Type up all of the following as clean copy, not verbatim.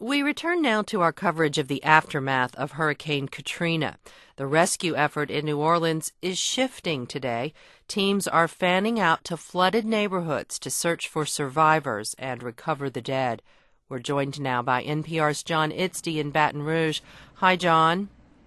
We return now to our coverage of the aftermath of Hurricane Katrina. The rescue effort in New Orleans is shifting today. Teams are fanning out to flooded neighborhoods to search for survivors and recover the dead. We're joined now by NPR's John Itzdy in Baton Rouge. Hi, John.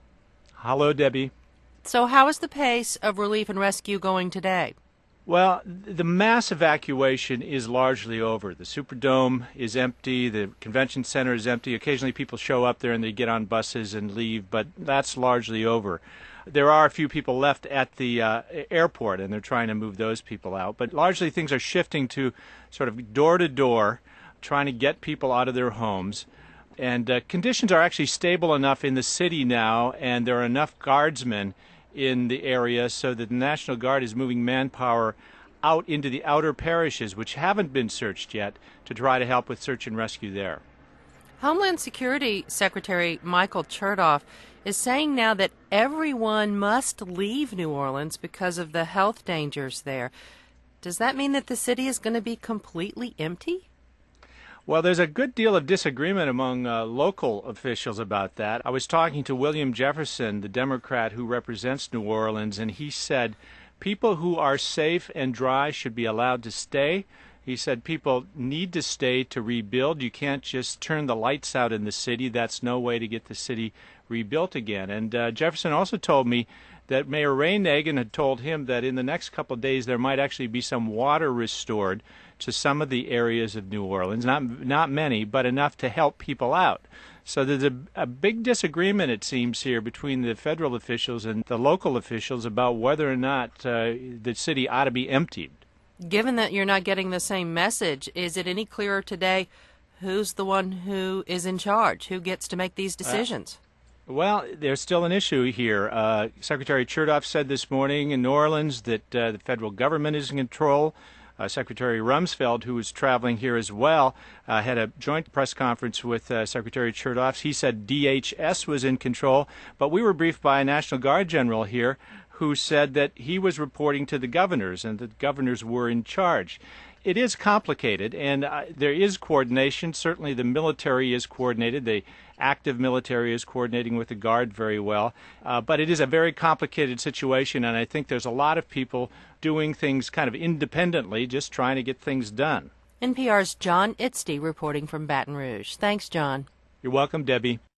Hello, Debbie. So how is the pace of relief and rescue going today? Well, the mass evacuation is largely over. The Superdome is empty. The convention center is empty. Occasionally people show up there and they get on buses and leave, but that's largely over. There are a few people left at the airport, and they're trying to move those people out. But largely things are shifting to sort of door to door, trying to get people out of their homes. And conditions are actually stable enough in the city now, and there are enough guardsmen in the area so that the National Guard is moving manpower out into the outer parishes, which haven't been searched yet, to try to help with search and rescue there. Homeland Security Secretary Michael Chertoff is saying now that everyone must leave New Orleans because of the health dangers there. Does that mean that the city is going to be completely empty? Well, there's a good deal of disagreement among local officials about that. I was talking to William Jefferson, the Democrat who represents New Orleans, and he said people who are safe and dry should be allowed to stay. He said people need to stay to rebuild. You can't just turn the lights out in the city. That's no way to get the city rebuilt again. And Jefferson also told me that Mayor Ray Nagin had told him that in the next couple of days there might actually be some water restored to some of the areas of New Orleans. Not many, but enough to help people out. So there's a big disagreement, it seems, here between the federal officials and the local officials about whether or not the city ought to be emptied. Given that you're not getting the same message, is it any clearer today who's the one who is in charge? Who gets to make these decisions? Well, there's still an issue here. Secretary Chertoff said this morning in New Orleans that the federal government is in control. Secretary Rumsfeld, who was traveling here as well, had a joint press conference with Secretary Chertoff. He said DHS was in control, but we were briefed by a National Guard general here who said that he was reporting to the governors and that governors were in charge. It is complicated, and there is coordination. Certainly the military is coordinated. The active military is coordinating with the Guard very well. But it is a very complicated situation, and I think there's a lot of people doing things kind of independently, just trying to get things done. NPR's John Itzdy reporting from Baton Rouge. Thanks, John. You're welcome, Debbie.